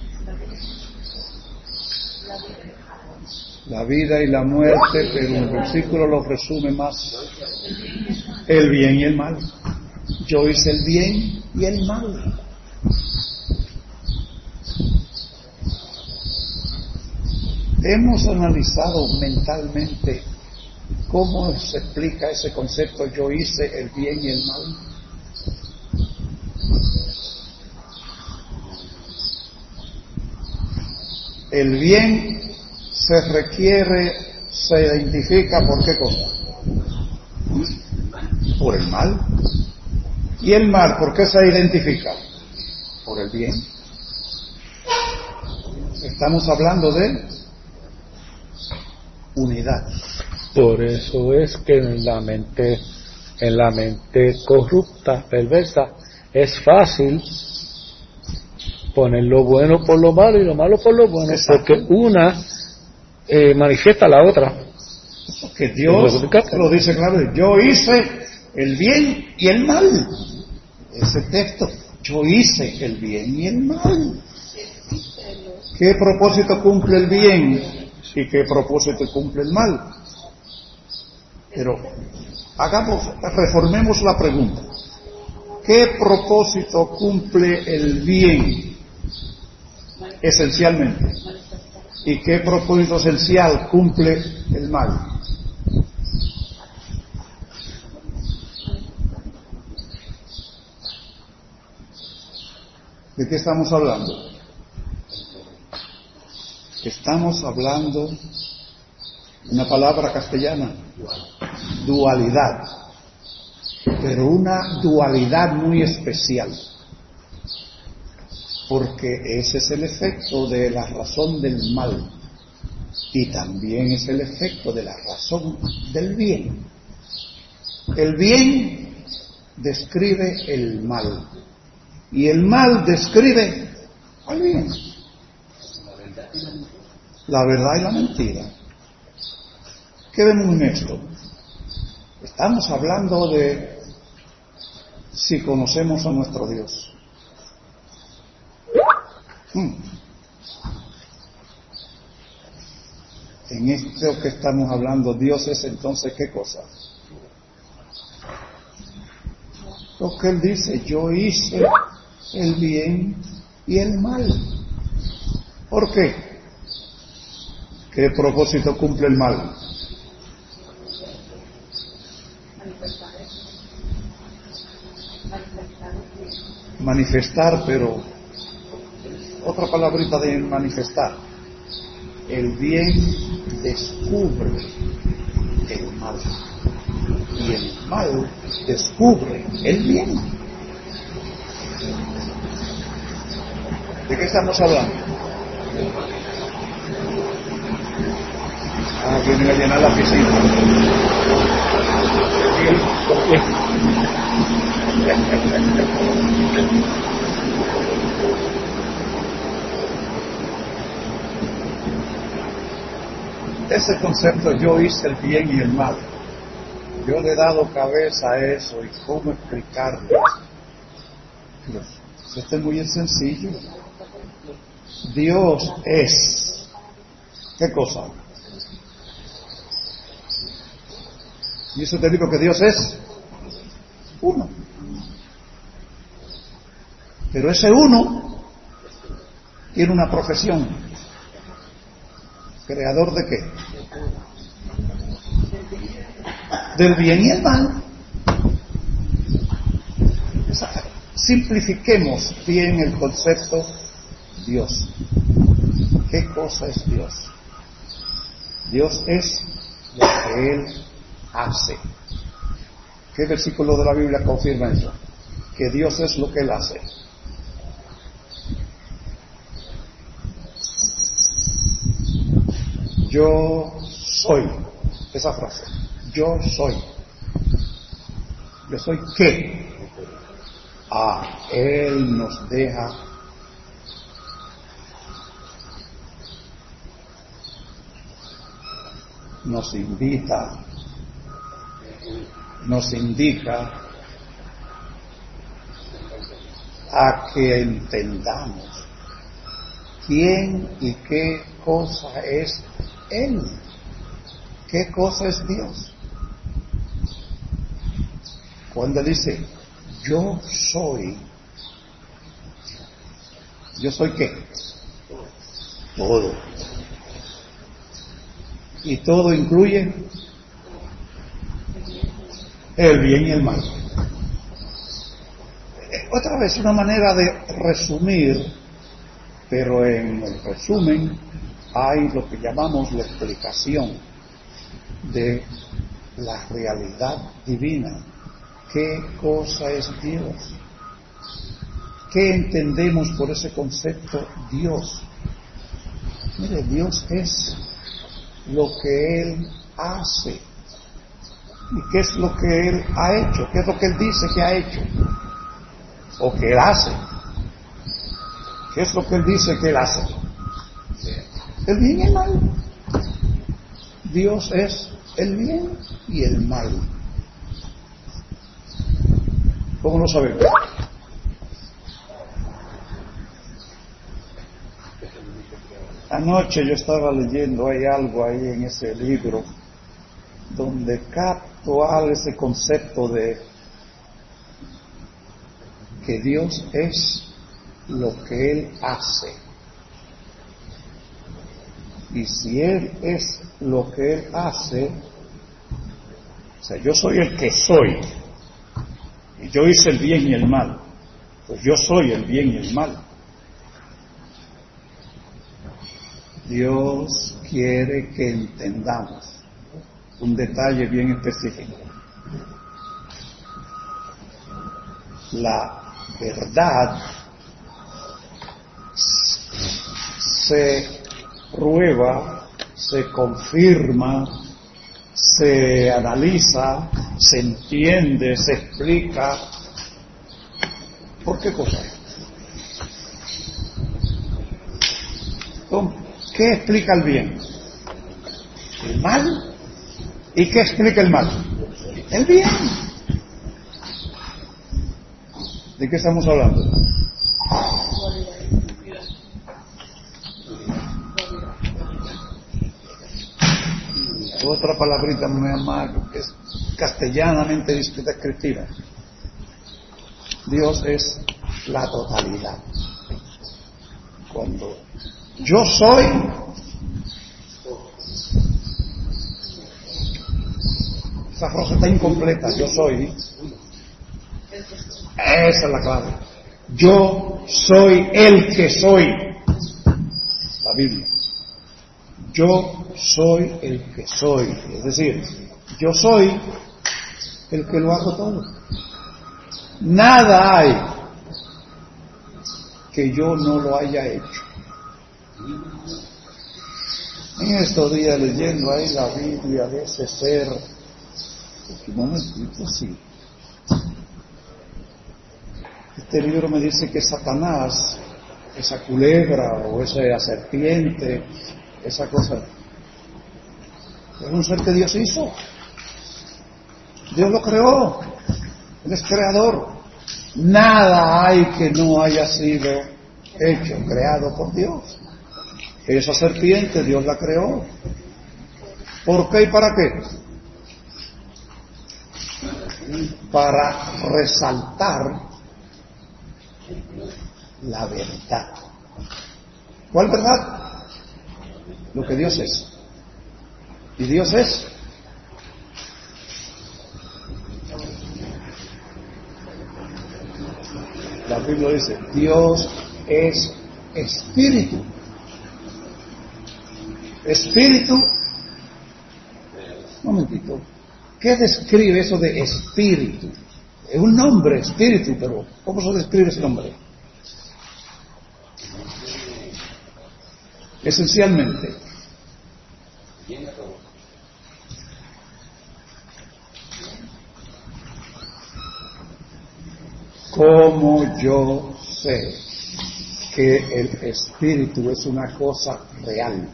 La vida y la muerte, pero el versículo lo resume más. El bien y el mal. Yo hice el bien y el mal. Hemos analizado mentalmente cómo se explica ese concepto, yo hice el bien y el mal. El bien se requiere, se identifica por qué cosa, por el mal. Y el mal, ¿por qué se identifica? Por el bien. Estamos hablando de unidad. Por eso es que en la mente corrupta, perversa, es fácil poner lo bueno por lo malo y lo malo por lo bueno. Exacto. Porque una manifiesta la otra. Porque Dios lo dice claro, yo hice el bien y el mal. Ese texto, yo hice el bien y el mal. ¿Qué propósito cumple el bien y qué propósito cumple el mal? Pero reformemos la pregunta. ¿Qué propósito cumple el bien esencialmente? ¿Y qué propósito esencial cumple el mal? ¿De qué estamos hablando? Estamos hablando una palabra castellana, dualidad, pero una dualidad muy especial, porque ese es el efecto de la razón del mal y también es el efecto de la razón del bien. El bien describe el mal Y el mal describe al bien. La verdad y la mentira. ¿Qué vemos en esto? Estamos hablando de si conocemos a nuestro Dios. En esto que estamos hablando, Dios es entonces ¿qué cosa? Lo que Él dice, yo hice el bien y el mal. ¿Por qué? ¿Qué propósito cumple el mal? Manifestar, pero otra palabrita de manifestar. El bien descubre el mal y el mal descubre el bien. ¿De qué estamos hablando? Vienen a llenar la piscina. Ese concepto, yo hice el bien y el mal, yo le he dado cabeza a eso y cómo explicarlo. Esto es muy sencillo. Dios es, ¿qué cosa? Y eso te digo que Dios es uno. Pero ese uno tiene una profesión. ¿Creador de qué? Del bien y el mal. Simplifiquemos bien el concepto Dios. ¿Qué cosa es Dios? Dios es lo que Él hace. ¿Qué versículo de la Biblia confirma eso? Que Dios es lo que Él hace. Yo soy, esa frase, yo soy. ¿Yo soy qué? Él nos deja nos invita, nos indica a que entendamos quién y qué cosa es Él, qué cosa es Dios. Cuando dice yo soy qué? Todo. Y todo incluye el bien y el mal. Otra vez, una manera de resumir, pero en el resumen hay lo que llamamos la explicación de la realidad divina. ¿Qué cosa es Dios? ¿Qué entendemos por ese concepto Dios? Mire, Dios es lo que Él hace. ¿Y qué es lo que Él ha hecho? ¿Qué es lo que Él dice que ha hecho? ¿O que Él hace? ¿Qué es lo que Él dice que Él hace? El bien y el mal. Dios es el bien y el mal. ¿Cómo lo sabemos? Anoche yo estaba leyendo, hay algo ahí en ese libro donde capto ese concepto de que Dios es lo que Él hace. Y si Él es lo que Él hace, o sea, yo soy el que soy, y yo hice el bien y el mal, pues yo soy el bien y el mal. Dios quiere que entendamos un detalle bien específico. La verdad se prueba, se confirma, se analiza, se entiende, se explica. ¿Por qué cosa? ¿Qué explica el bien? El mal. ¿Y qué explica el mal? El bien. ¿De qué estamos hablando? Otra palabrita muy amable, que es castellanamente descriptiva. Dios es la totalidad. Cuando yo soy, esa frase está incompleta, yo soy. Esa es la clave. Yo soy el que soy. La Biblia. Yo soy el que soy. Es decir, yo soy el que lo hago todo. Nada hay que yo no lo haya hecho. En estos días leyendo ahí la Biblia de ese ser, un momentito, así. Este libro me dice que Satanás, esa culebra o esa serpiente, esa cosa, es un ser que Dios hizo. Dios lo creó. Él es creador. Nada hay que no haya sido hecho, creado por Dios. Esa serpiente Dios la creó. ¿Por qué y para qué? Para resaltar la verdad. ¿Cuál verdad? Lo que Dios es. Y Dios es la Biblia dice, Dios es espíritu. Espíritu, un momentito, ¿qué describe eso de espíritu? Es un nombre, espíritu, pero ¿cómo se describe ese nombre? Esencialmente, ¿cómo yo sé que el espíritu es una cosa real?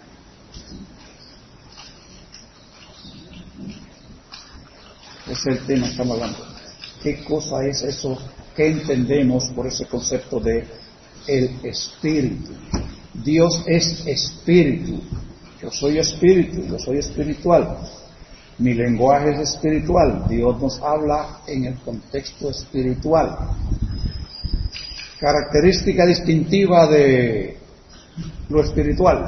Ese es el tema que estamos hablando. ¿Qué cosa es eso? ¿Qué entendemos por ese concepto de el espíritu? Dios es espíritu. Yo soy espíritu, yo soy espiritual. Mi lenguaje es espiritual. Dios nos habla en el contexto espiritual. Característica distintiva de lo espiritual.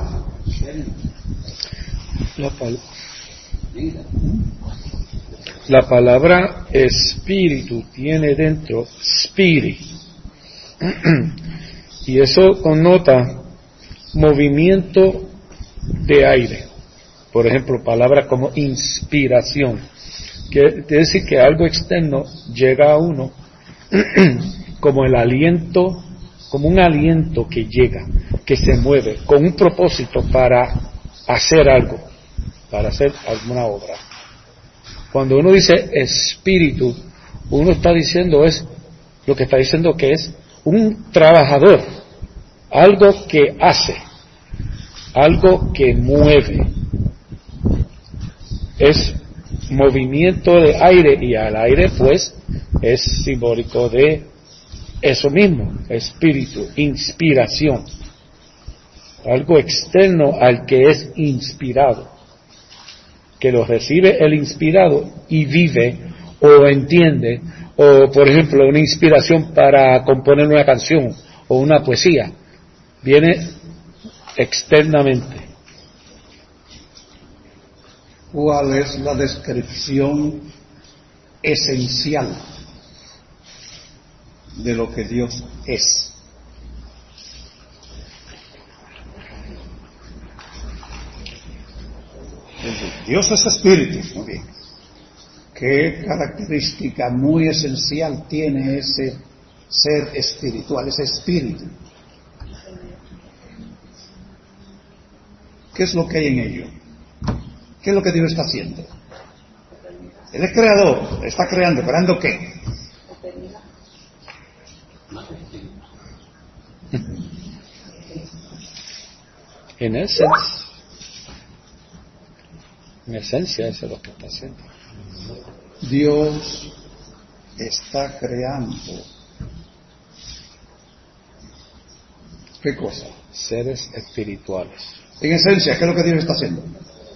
La palabra espíritu tiene dentro spirit. Y eso connota movimiento de aire. Por ejemplo, palabras como inspiración. Quiere decir que algo externo llega a uno como el aliento, como un aliento que llega, que se mueve, con un propósito para hacer algo, para hacer alguna obra. Cuando uno dice espíritu, uno está diciendo lo que está diciendo que es un trabajador, algo que hace, algo que mueve. Es movimiento de aire, y al aire pues es simbólico de eso mismo, espíritu, inspiración, algo externo al que es inspirado, que lo recibe el inspirado y vive o entiende, o por ejemplo una inspiración para componer una canción o una poesía, viene externamente. ¿Cuál es la descripción esencial de lo que Dios es? Dios es espíritu. Muy bien. ¿Qué característica muy esencial tiene ese ser espiritual, ese espíritu? ¿Qué es lo que hay en ello? ¿Qué es lo que Dios está haciendo? Él es creador, está creando, ¿creando qué? En esencia eso es lo que está haciendo. Dios está creando. ¿Qué cosa? Seres espirituales. En esencia, ¿qué es lo que Dios está haciendo?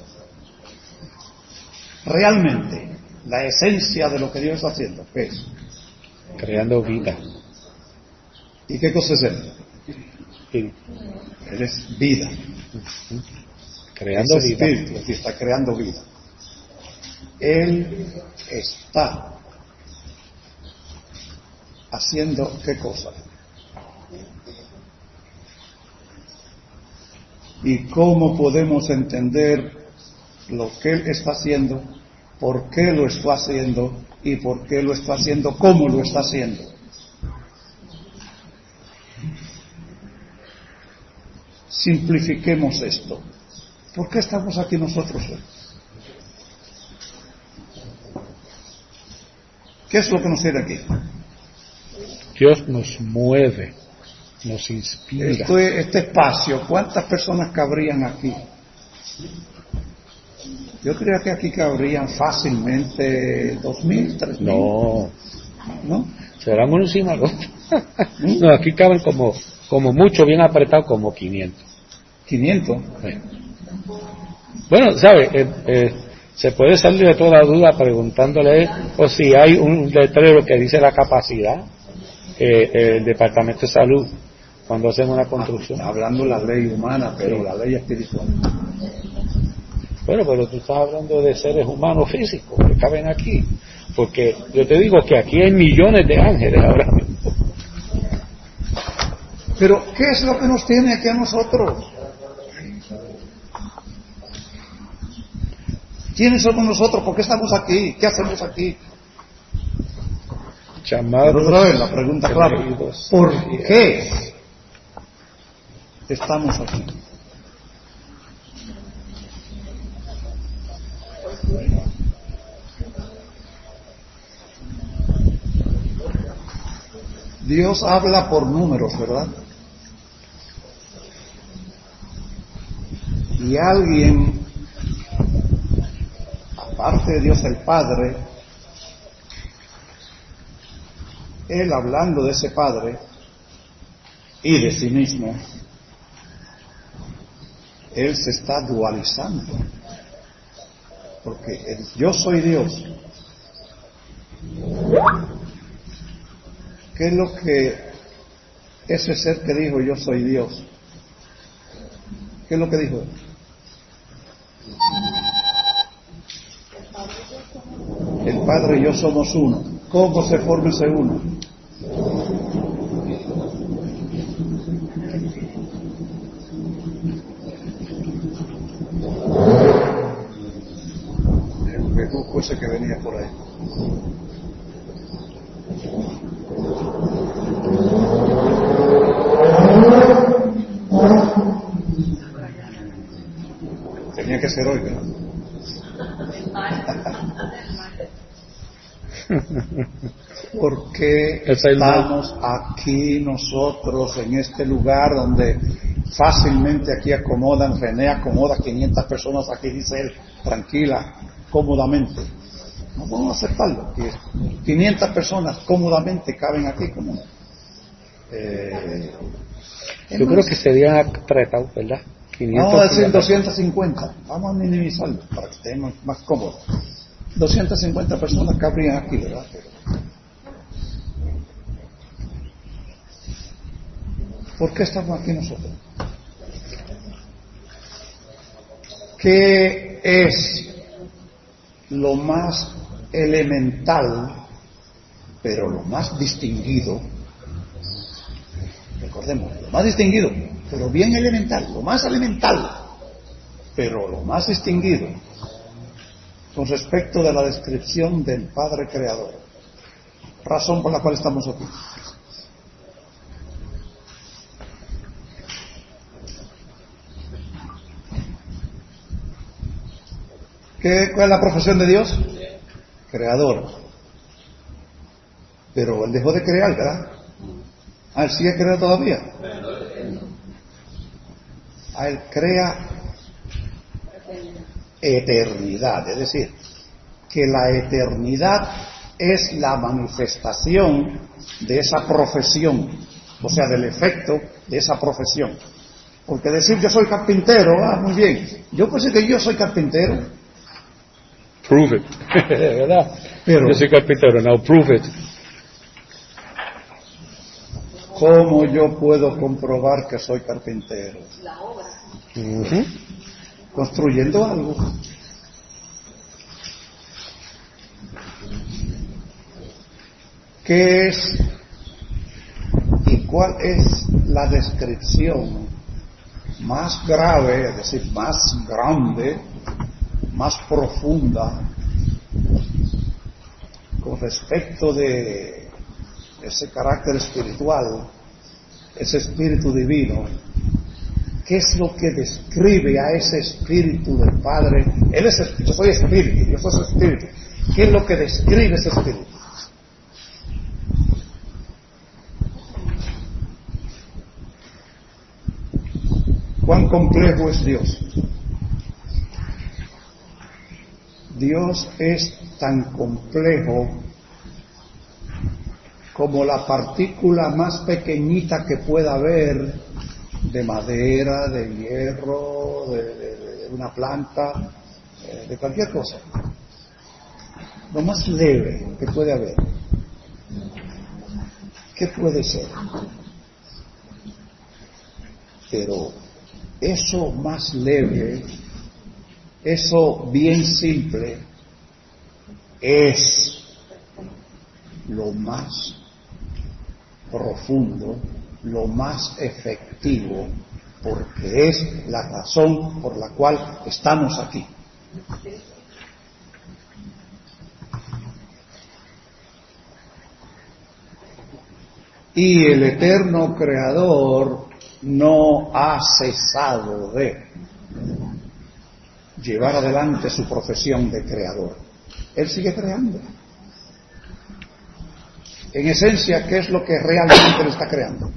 Realmente, la esencia de lo que Dios está haciendo, ¿qué es? Creando vida. ¿Y qué cosa es Él? Espíritu. Él es vida. Creando es vida. espíritu, que está creando vida. Él está haciendo ¿qué cosa? ¿Y cómo podemos entender lo que Él está haciendo, por qué lo está haciendo y por qué lo está haciendo, cómo lo está haciendo? Simplifiquemos esto. ¿Por qué estamos aquí nosotros hoy? ¿Qué es lo que nos tiene aquí? Dios nos mueve, nos inspira. Este espacio, ¿cuántas personas cabrían aquí? Yo creo que aquí cabrían fácilmente 2.000, 3.000. No, ¿No? serán unos encima de otros. No, aquí caben como mucho, bien apretado, como 500. 500. Sí. Bueno, ¿sabe? Se puede salir de toda duda preguntándole o si hay un letrero que dice la capacidad, el Departamento de Salud, cuando hacen una construcción. Hablando de la ley humana, pero la ley espiritual. Bueno, pero tú estás hablando de seres humanos físicos que caben aquí, porque yo te digo que aquí hay millones de ángeles ahora mismo. Pero, ¿qué es lo que nos tiene aquí a nosotros? ¿Quiénes somos nosotros? ¿Por qué estamos aquí? ¿Qué hacemos aquí? Llamados. Pero otra vez la pregunta clave. ¿Por qué estamos aquí? Dios habla por números, ¿verdad? Y alguien, aparte de Dios el Padre, Él hablando de ese Padre y de sí mismo, Él se está dualizando. Porque yo soy Dios. ¿Qué es lo que ese ser que dijo yo soy Dios? ¿Qué es lo que dijo? El Padre y yo somos uno. ¿Cómo se forma ese uno? El bejuco ese que venía por ahí. Tenía que ser hoy, ¿verdad? ¿Por qué estamos aquí nosotros en este lugar donde fácilmente aquí acomodan, René acomoda 500 personas aquí, dice él, tranquila, cómodamente? No podemos aceptarlo, que 500 personas cómodamente caben aquí como... Yo creo que serían apretados, ¿verdad? 500, vamos a decir 250, vamos a minimizarlo para que estemos más cómodos. 250 personas cabrían aquí, ¿verdad? ¿Por qué estamos aquí nosotros? ¿Qué es lo más elemental, pero lo más distinguido? Recordemos, lo más distinguido, pero bien elemental, lo más elemental, pero lo más distinguido, con respecto de la descripción del Padre Creador. Razón por la cual estamos aquí. ¿Cuál es la profesión de Dios? Creador. Pero Él dejó de crear, ¿verdad? Él sigue creando todavía. Él crea eternidad, es decir, que la eternidad es la manifestación de esa profesión, o sea, del efecto de esa profesión. Porque decir yo soy carpintero, muy bien, yo pensé que yo soy carpintero. Prove it. ¿Verdad? Pero, yo soy carpintero, now prove it. ¿cómo yo puedo comprobar que soy carpintero? La obra. Uh-huh. Construyendo algo. ¿Qué es y cuál es la descripción más grave, es decir, más grande, más profunda con respecto de ese carácter espiritual, ese espíritu divino? ¿Qué es lo que describe a ese espíritu del Padre? Yo soy espíritu, yo soy espíritu. ¿Qué es lo que describe ese espíritu? ¿Cuán complejo es Dios? Dios es tan complejo como la partícula más pequeñita que pueda haber de madera, de hierro, de una planta, de cualquier cosa. Lo más leve que puede haber. ¿Qué puede ser? Pero eso más leve, eso bien simple, es lo más profundo, lo más efectivo, porque es la razón por la cual estamos aquí. Y el eterno Creador no ha cesado de llevar adelante su profesión de creador. Él sigue creando. En esencia, ¿qué es lo que realmente le está creando?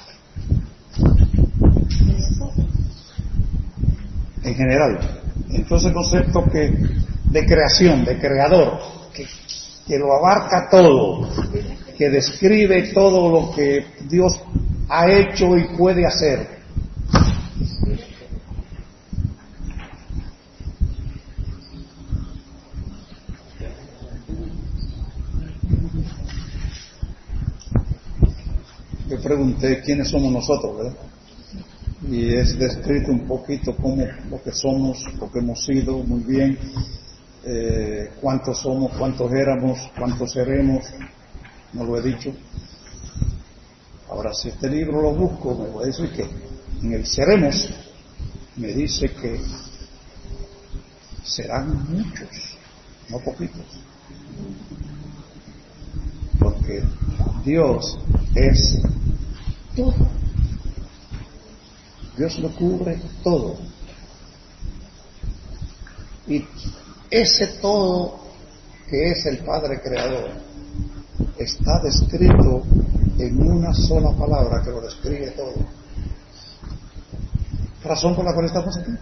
En general. Entonces el concepto de creación, de creador, que lo abarca todo, que describe todo lo que Dios ha hecho y puede hacer. Yo pregunté quiénes somos nosotros, ¿verdad? Y es descrito un poquito como lo que somos, lo que hemos sido, muy bien, cuántos somos, cuántos éramos, cuántos seremos, no lo he dicho. Ahora, si este libro lo busco, me voy a decir que en el seremos me dice que serán muchos, no poquitos. Porque Dios es todo. Dios lo cubre todo. Y ese todo que es el Padre Creador está descrito en una sola palabra que lo describe todo. ¿Razón por la cual estamos aquí?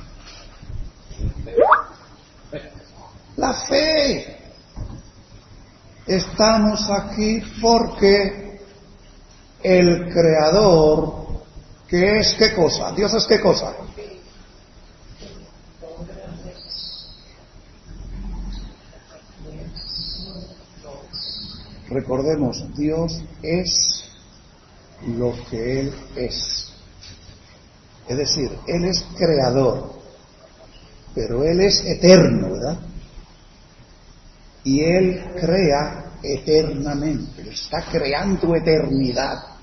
La fe. Estamos aquí porque el Creador, que es ¿qué cosa? Dios es ¿qué cosa? Recordemos, Dios es lo que Él es. Es decir, Él es creador, pero Él es eterno, ¿verdad? Y Él crea eternamente, está creando eternidad.